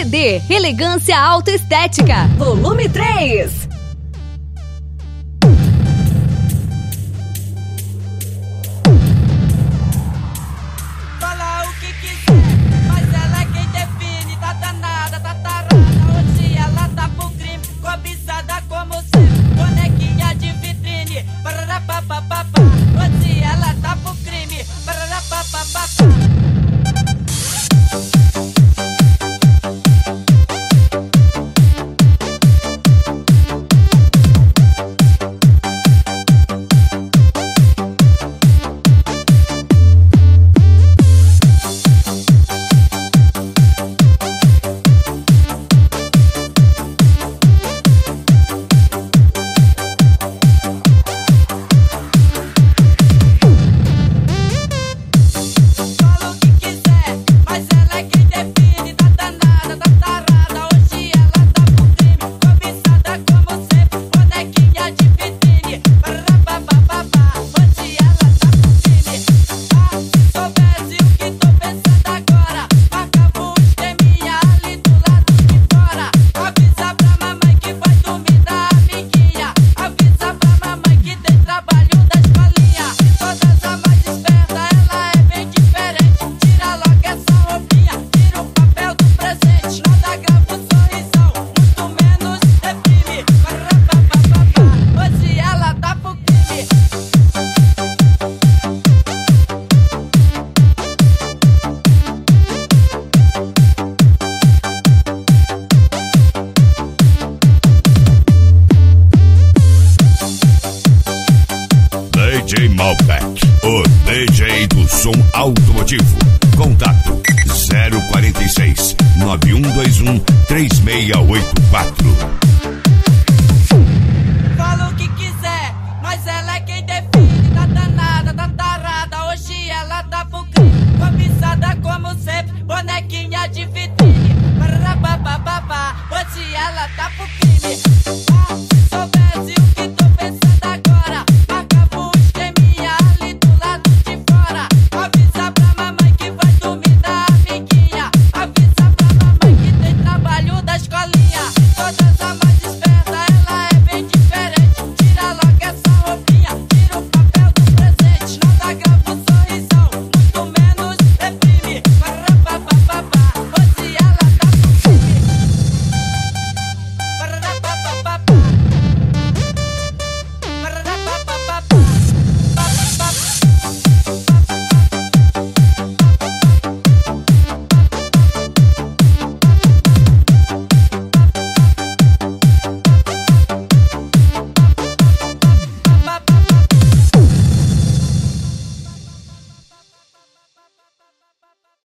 CD Elegância Autoestética, volume 3. Fala o que quiser, mas ela é quem define. Tá danada, tá tarada, hoje ela tá pro crime. Cobiçada como sempre, bonequinha de vitrine. Pararapapapapá, hoje ela tá pro crime. Pararapapapapá. DJ Malbec, o DJ do som automotivo. Contato 046 9121 3684. Fala o que quiser, mas ela é quem define. Tá danada, tá tarada, hoje ela tá pro crime. Cobiçada como sempre, bonequinha de vitrine. Pararapapapá, hoje ela tá pro crime.